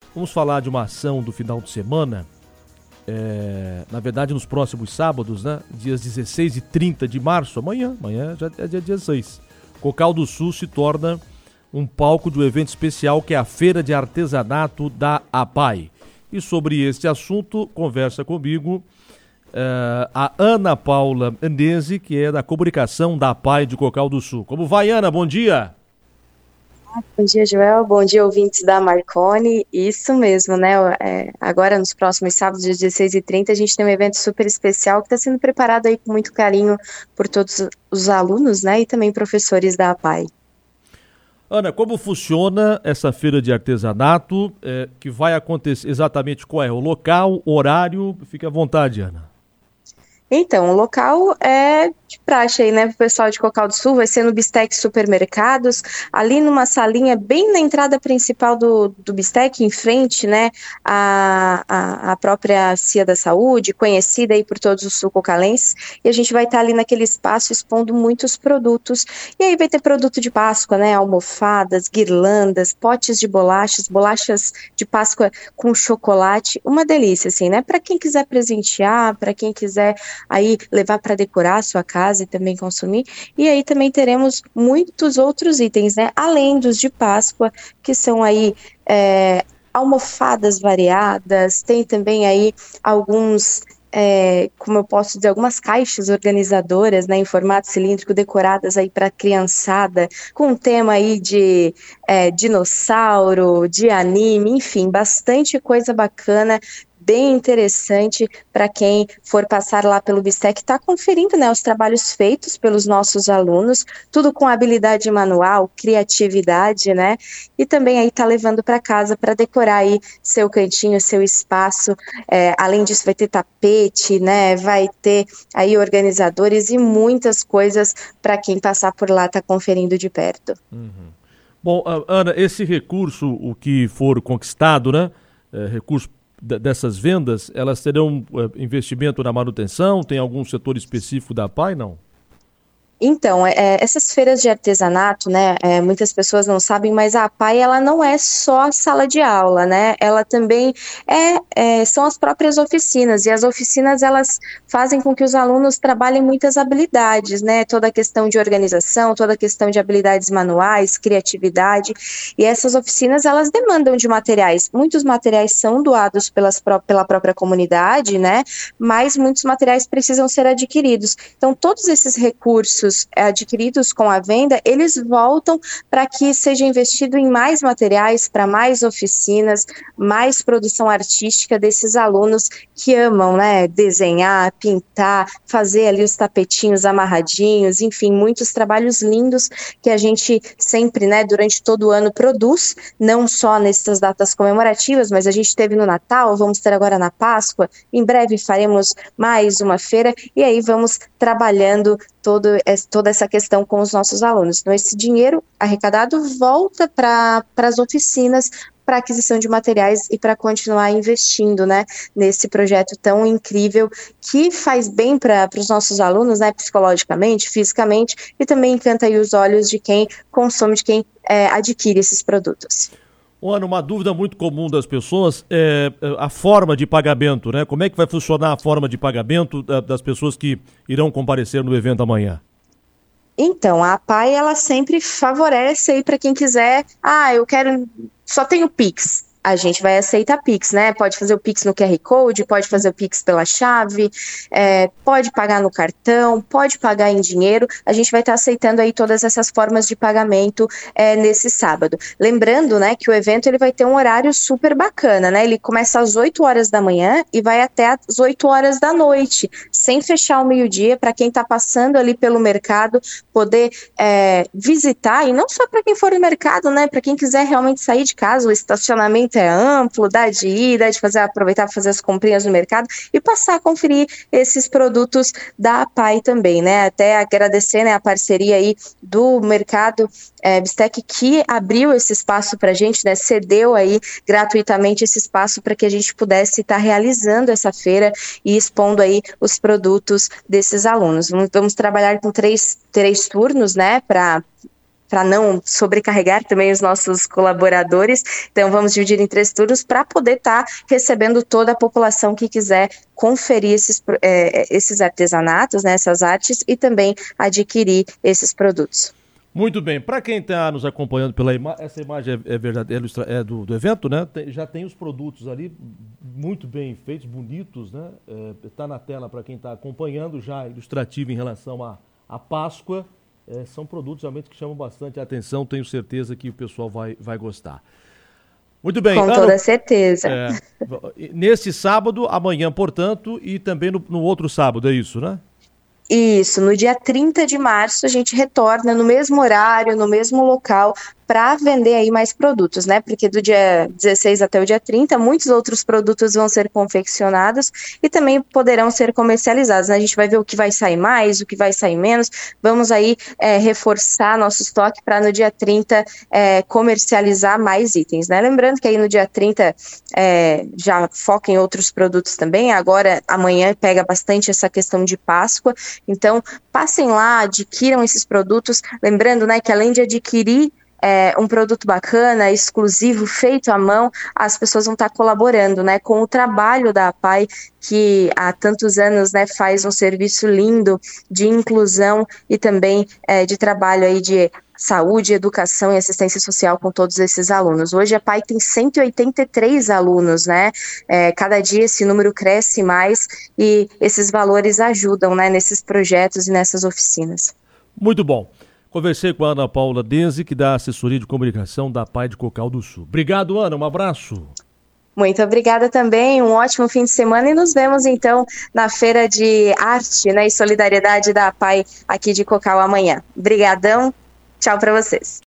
Vamos falar de uma ação do final de semana, na verdade nos próximos sábados, né? Dias 16 e 30 de março, amanhã já é dia 16. Cocal do Sul se torna um palco de um evento especial que é a Feira de Artesanato da APAI. E sobre este assunto, conversa comigo a Ana Paula Andesi, que é da comunicação da APAI de Cocal do Sul. Como vai, Ana? Bom dia! Bom dia, Joel. Bom dia, ouvintes da Marconi. Isso mesmo, né? Agora, nos próximos sábados, dias 16 e 30, a gente tem um evento super especial que está sendo preparado aí com muito carinho por todos os alunos, né? E também professores da APAI. Ana, como funciona essa feira de artesanato que vai acontecer? Exatamente qual é o local, horário? Fique à vontade, Ana. Então, o local é de praxe aí, né, pro pessoal de Cocal do Sul, vai ser no Bistec Supermercados, ali numa salinha bem na entrada principal do Bistec, em frente, né, a própria Cia da Saúde, conhecida aí por todos os sul-cocalenses, e a gente vai estar ali naquele espaço expondo muitos produtos, e aí vai ter produto de Páscoa, né, almofadas, guirlandas, potes de bolachas de Páscoa com chocolate, uma delícia, assim, né, para quem quiser presentear, para quem quiser aí levar para decorar a sua casa e também consumir. E aí também teremos muitos outros itens, né? Além dos de Páscoa, que são aí almofadas variadas, tem também aí alguns, como eu posso dizer, algumas caixas organizadoras, né, em formato cilíndrico, decoradas aí para criançada, com um tema aí de dinossauro, de anime, enfim, bastante coisa bacana, bem interessante para quem for passar lá pelo Bistec, está conferindo, né, os trabalhos feitos pelos nossos alunos, tudo com habilidade manual, criatividade, né, e também aí tá levando para casa para decorar aí seu cantinho, seu espaço. Além disso vai ter tapete, né, vai ter aí organizadores e muitas coisas para quem passar por lá tá conferindo de perto. Uhum. Bom, Ana, esse recurso, o que for conquistado, né, recurso dessas vendas, elas terão investimento na manutenção? Tem algum setor específico da APAI, não? Então, essas feiras de artesanato, né, muitas pessoas não sabem, mas a APAI, ela não é só a sala de aula, né, ela também são as próprias oficinas, e as oficinas, elas fazem com que os alunos trabalhem muitas habilidades, né, toda a questão de organização, toda a questão de habilidades manuais, criatividade, e essas oficinas, elas demandam de materiais, muitos materiais são doados pela própria comunidade, né, mas muitos materiais precisam ser adquiridos. Então, todos esses recursos adquiridos com a venda, eles voltam para que seja investido em mais materiais, para mais oficinas, mais produção artística desses alunos que amam, né, desenhar, pintar, fazer ali os tapetinhos amarradinhos, enfim, muitos trabalhos lindos que a gente sempre, né, durante todo o ano produz, não só nessas datas comemorativas, mas a gente teve no Natal, vamos ter agora na Páscoa, em breve faremos mais uma feira, e aí vamos trabalhando toda essa questão com os nossos alunos. Então, esse dinheiro arrecadado volta para as oficinas, para aquisição de materiais e para continuar investindo, né, nesse projeto tão incrível que faz bem para os nossos alunos, né, psicologicamente, fisicamente, e também encanta aí os olhos de quem consome, de quem adquire esses produtos. Ana, uma dúvida muito comum das pessoas é a forma de pagamento, né? Como é que vai funcionar a forma de pagamento das pessoas que irão comparecer no evento amanhã? Então, a APAI, ela sempre favorece aí para quem quiser, eu quero, só tenho Pix. A gente vai aceitar Pix, né? Pode fazer o Pix no QR Code, pode fazer o Pix pela chave, pode pagar no cartão, pode pagar em dinheiro. A gente vai estar aceitando aí todas essas formas de pagamento nesse sábado. Lembrando, né, que o evento ele vai ter um horário super bacana, né? Ele começa às 8 horas da manhã e vai até às 8 horas da noite, sem fechar ao meio-dia, para quem está passando ali pelo mercado poder visitar, e não só para quem for no mercado, né? Para quem quiser realmente sair de casa, o estacionamento é amplo, dá de ir, dá de aproveitar para fazer as comprinhas no mercado e passar a conferir esses produtos da APAI também, né? Até agradecer, né, a parceria aí do mercado Bistec, que abriu esse espaço para a gente, né? Cedeu aí gratuitamente esse espaço para que a gente pudesse estar realizando essa feira e expondo aí os produtos desses alunos. Vamos trabalhar com três turnos, né, para para não sobrecarregar também os nossos colaboradores. Então, vamos dividir em 3 turnos para poder estar recebendo toda a população que quiser conferir esses artesanatos, né, essas artes, e também adquirir esses produtos. Muito bem, para quem está nos acompanhando pela imagem, essa imagem é verdadeira, é do evento, né? Já tem os produtos ali muito bem feitos, bonitos, né? Está na tela para quem está acompanhando, já ilustrativo em relação à Páscoa. São produtos realmente que chamam bastante a atenção, tenho certeza que o pessoal vai gostar. Muito bem. Com toda certeza. Neste sábado, amanhã, portanto, e também no outro sábado, é isso, né? Isso, no dia 30 de março a gente retorna no mesmo horário, no mesmo local, para vender aí mais produtos, né? Porque do dia 16 até o dia 30, muitos outros produtos vão ser confeccionados e também poderão ser comercializados, né? A gente vai ver o que vai sair mais, o que vai sair menos. Vamos aí reforçar nosso estoque para no dia 30 comercializar mais itens, né? Lembrando que aí no dia 30 já foca em outros produtos também. Agora, amanhã pega bastante essa questão de Páscoa. Então, passem lá, adquiram esses produtos. Lembrando, né, que além de adquirir um produto bacana, exclusivo, feito à mão, as pessoas vão estar colaborando, né, com o trabalho da APAI, que há tantos anos, né, faz um serviço lindo de inclusão e também de trabalho aí de saúde, educação e assistência social com todos esses alunos. Hoje a APAI tem 183 alunos, né? Cada dia esse número cresce mais e esses valores ajudam, né, nesses projetos e nessas oficinas. Muito bom. Conversei com a Ana Paula Denzi, que dá assessoria de comunicação da APAI de Cocal do Sul. Obrigado, Ana. Um abraço. Muito obrigada também, um ótimo fim de semana e nos vemos então na Feira de Arte, né, e Solidariedade da APAI aqui de Cocal amanhã. Obrigadão, tchau para vocês.